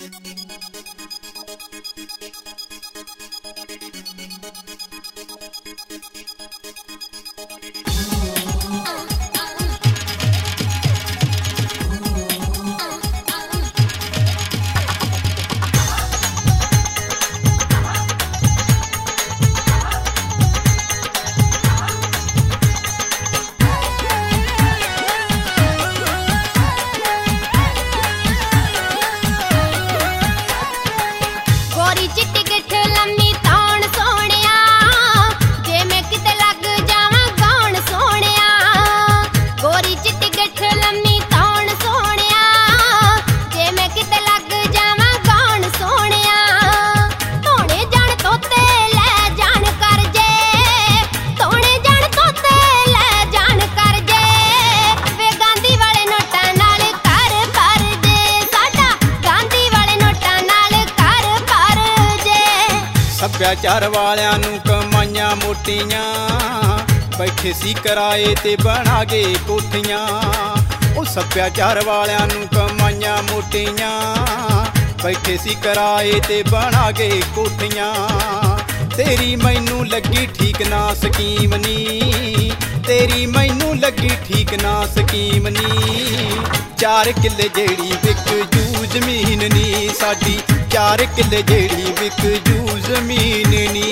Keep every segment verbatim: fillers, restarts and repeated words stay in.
सभ्याचार वालियां नूं कमाइयां मोटियां, बैठे सी किराए ते बना गए कोठियां। ओ सभ्याचार वालियां नूं कमाइयां मोटियां, बैठे सी किराए ते बना गए कोठियां। तेरी मैनू लगी ठीक ना स्कीम नी, तेरी मैनू लगी ठीक ना स्कीम नी। चार किले जेड़ी विक जू जमीन नी साडी, चार किले जेड़ी विक जू जमीन नी।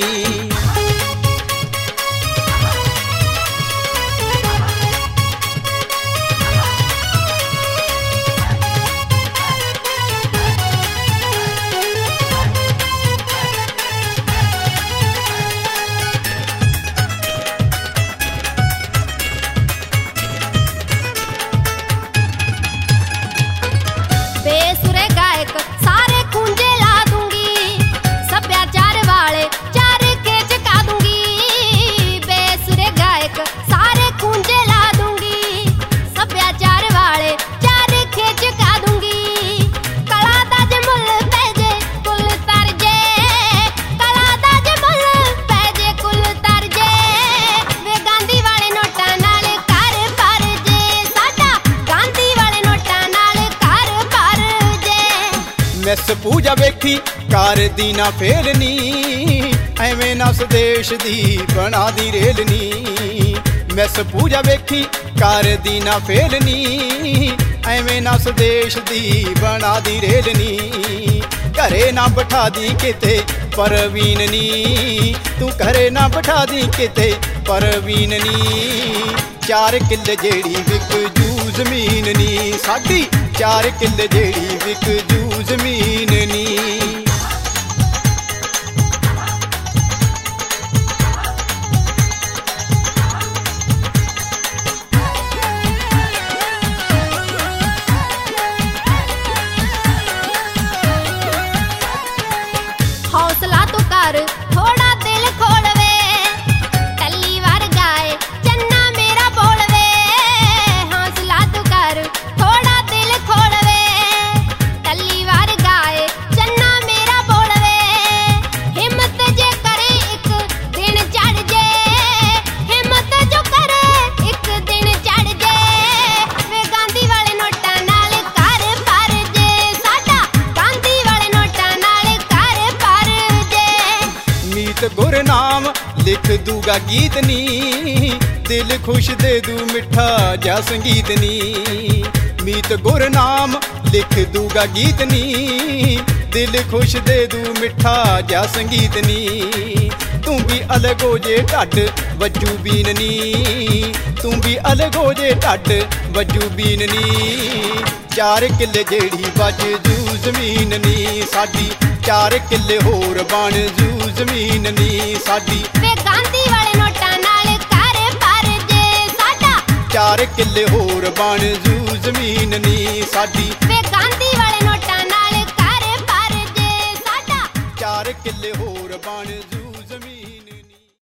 बेसुरे गायक सारे खूंजे ला दूंगी, सभ्याचार वाले चार के चका दूंगी। बेसुरे गायक सारे खूंजे ला दूंगी, सभ्याचार वाले चार के चका दूंगी। कला दा जे मुल पै जे कुल तर जे, कला दा जे मुल पै जे कुल तर जे। वे गांधी वाले नोटां नाल कर पर जे, साडा गांधी वाले नोटां नाल कर पर जे। मिस पूजा वेखी कार दी ना फेलनी, एवें ना स्वदेश दी बना दी रेलनी। मिस पूजा वेखी कार दी ना फेलनी, एवें ना स्वदेश दी बना दी रेलनी। घरे ना बिठा दी किते परवीन नी, तू घरे ना बिठा दी किते परवीन नी। चार किले जेड़ी विक जू जमीन नी साडी, चार किले जेड़ी विक जू जमीन नी। हौसला तू कर थोड़ा दिल खोलवे, टल्ली वार गाए चन्ना मेरा बोलवे। हौसला तू कर थोड़ा दिल खोलवे, टल्ली वार गाए चन्ना मेरा बोलवे। हिम्मत जे करे एक दिन चढ़ जे, हिम्मत जो करे एक दिन चढ़ जे। वे गांधी वाले नोटां नाल कर पर जे, साडा गांधी वाले नोटां नाल कर पर जे। मीत गुरनाम लिख दूगा गीत नी, दिल खुश दे दू मिठा जा संगीत नी। मीत गुरनाम लिख दूगा गीत नी, दिल खुश दे दू मिठा जा संगीत नी। तू भी अलग हो जे ढड वजू बीन नी, तू भी अलग हो जे ढड वजू बीन नी। चार किले जेड़ी बज जू जमीन नी साडी, चार किले होर बन जू जमीन नी साडी। वे गांधी वाले नोटां नाल कर पर जे, साडा चार किले होर बन जू जमीन नी साडी।